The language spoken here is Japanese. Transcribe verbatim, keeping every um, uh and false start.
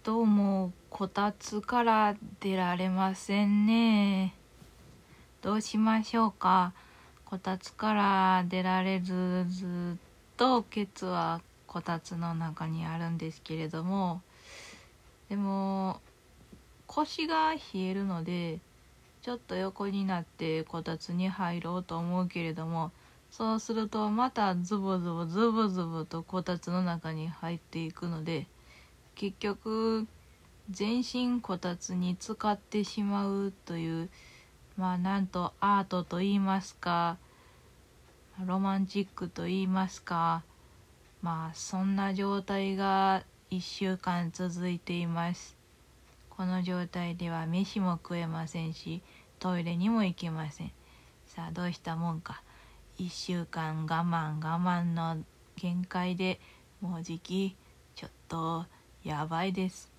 どうもこたつから出られませんね。どうしましょうか。こたつから出られず、ずっとケツはこたつの中にあるんですけれども、でも腰が冷えるのでちょっと横になってこたつに入ろうと思うけれども、そうするとまたズボズボズボズボとこたつの中に入っていくので、結局全身こたつに浸かってしまうという、まあなんとアートと言いますかロマンチックと言いますか、まあそんな状態がいっしゅうかん続いています。この状態では飯も食えませんし、トイレにも行けません。さあどうしたもんか。いっしゅうかん我慢我慢の限界で、もうじきちょっとやばいです。